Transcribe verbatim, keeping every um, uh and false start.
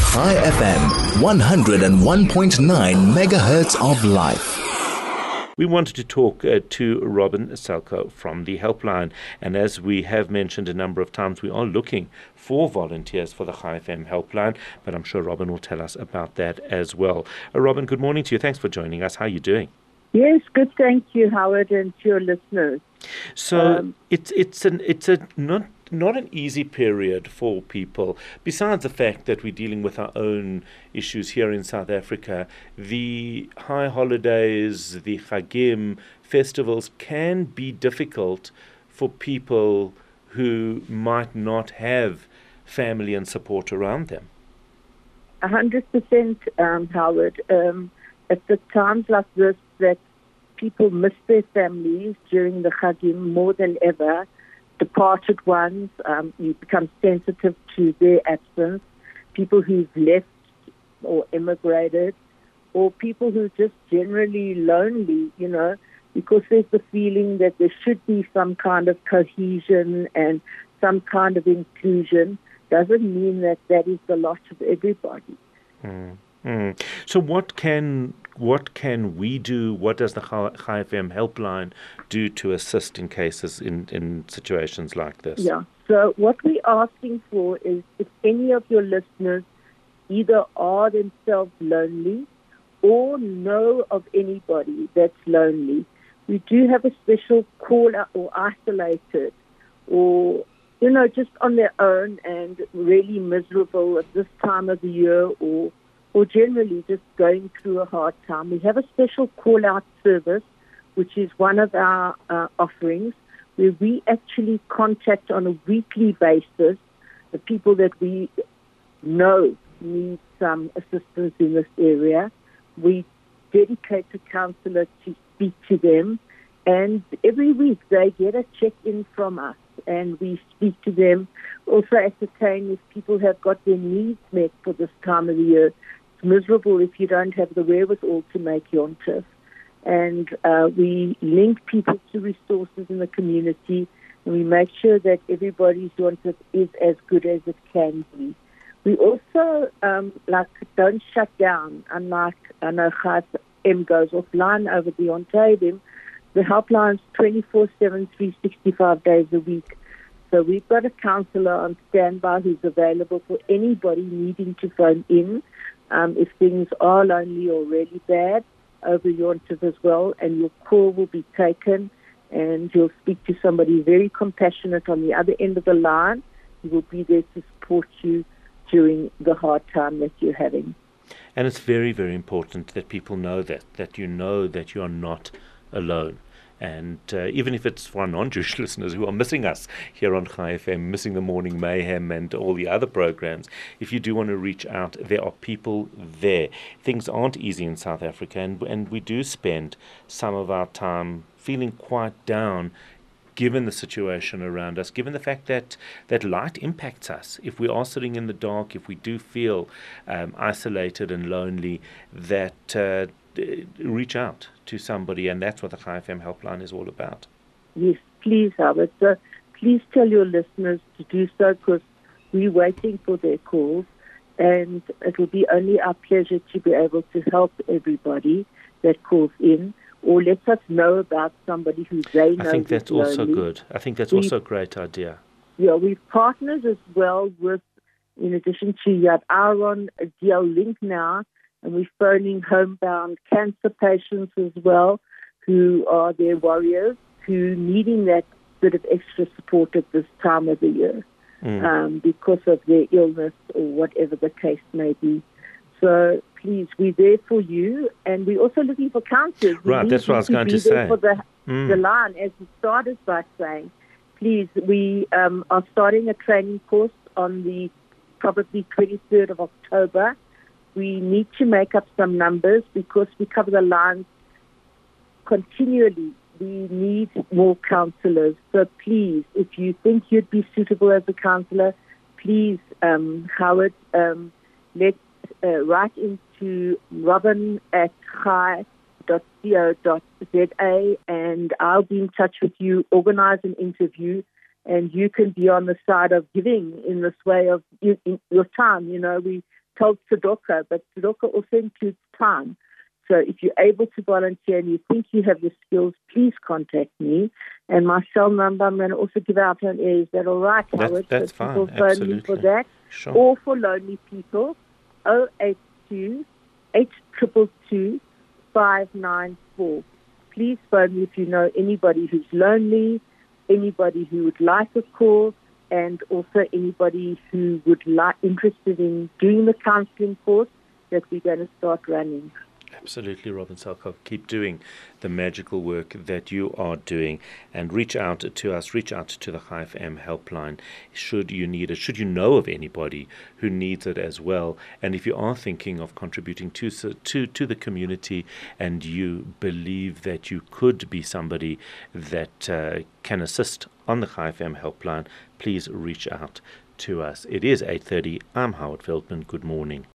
Chai F M, one oh one point nine megahertz of life. We wanted to talk uh, to Robin Selko from the helpline, and as we have mentioned a number of times, we are looking for volunteers for the Chai F M helpline, but I'm sure Robin will tell us about that as well. Uh, Robin, good morning to you. Thanks for joining us. How are you doing? Yes, good. Thank you, Howard, and to your listeners. So Um, it's it's an it's a not not an easy period for people. Besides the fact that we're dealing with our own issues here in South Africa, the high holidays, the Chagim festivals can be difficult for people who might not have family and support around them. A hundred percent, um, Howard. Um, at the times like this, that people miss their families during the Chagim more than ever. Departed ones, um, you become sensitive to their absence. People who've left or emigrated, or people who are just generally lonely, you know, because there's the feeling that there should be some kind of cohesion and some kind of inclusion. Doesn't mean that that is the lot of everybody. Mm. Mm. So what can what can we do? What does the Chai F M helpline do to assist in cases in, in situations like this? Yeah. So what we're asking for is if any of your listeners either are themselves lonely or know of anybody that's lonely, we do have a special call out or isolated or, you know, just on their own and really miserable at this time of the year or or generally just going through a hard time. We have a special call-out service, which is one of our uh, offerings, where we actually contact on a weekly basis the people that we know need some assistance in this area. We dedicate a counsellor to speak to them, and every week they get a check-in from us, and we speak to them, also ascertain if people have got their needs met for this time of the year. It's miserable if you don't have the wherewithal to make Yom Tov. And uh, we link people to resources in the community, and we make sure that everybody's Yom Tov is as good as it can be. We also, um, like, don't shut down. Unlike, I know Chai F M goes offline over the Yom Tovim, the helpline's twenty-four seven, three hundred sixty-five days a week. So we've got a counsellor on standby who's available for anybody needing to phone in um, if things are lonely or really bad over Yom Tov as well, and your call will be taken and you'll speak to somebody very compassionate on the other end of the line who will be there to support you during the hard time that you're having. And it's very, very important that people know that, that you know that you are not alone. And uh, even if it's for our non-Jewish listeners who are missing us here on Chai F M, missing the Morning Mayhem and all the other programs, if you do want to reach out, there are people there. Things aren't easy in South Africa, and, and we do spend some of our time feeling quite down given the situation around us, given the fact that, that light impacts us. If we are sitting in the dark, if we do feel um, isolated and lonely, that uh, reach out to somebody, and that's what the Chai F M helpline is all about. Yes, please, Howard. So please tell your listeners to do so, because we're waiting for their calls, and it will be only our pleasure to be able to help everybody that calls in or lets us know about somebody who they know. I think that's lonely. also good. I think that's we, also a great idea. Yeah, we've partnered as well with, in addition to Yad Aaron, a D L Link now, and we're phoning homebound cancer patients as well, who are their warriors, who needing that bit of extra support at this time of the year mm. um, because of their illness or whatever the case may be. So please, we're there for you, and we're also looking for counselors. We right, that's what I was going to, to say. For the, mm. the line, as we started by saying, please, we um, are starting a training course on the probably twenty-third of October. We need to make up some numbers because we cover the lines continually. We need more counsellors. So please, if you think you'd be suitable as a counsellor, please, um, Howard, um, let uh, write into Robin at chai dot co dot za, and I'll be in touch with you, organise an interview, and you can be on the side of giving in this way of in, in your time. You know, we told Tzedakah, but Tzedakah also includes time. So if you're able to volunteer and you think you have the skills, please contact me. And my cell number, I'm going to also give out on air. Is that all right, Howard? That's, that's so fine, people phone absolutely. me for that. Sure. Or for lonely people, oh eight two, eight two two two, five nine four. Please phone me if you know anybody who's lonely, anybody who would like a call, and also anybody who would like interested in doing the counseling course that we're going to start running. Absolutely, Robin Selkirk. Keep doing the magical work that you are doing, and reach out to us, reach out to the Chai F M helpline should you need it, should you know of anybody who needs it as well. And if you are thinking of contributing to to, to the community and you believe that you could be somebody that uh, can assist on the Chai F M helpline, please reach out to us. It is eight thirty. I'm Howard Feldman. Good morning.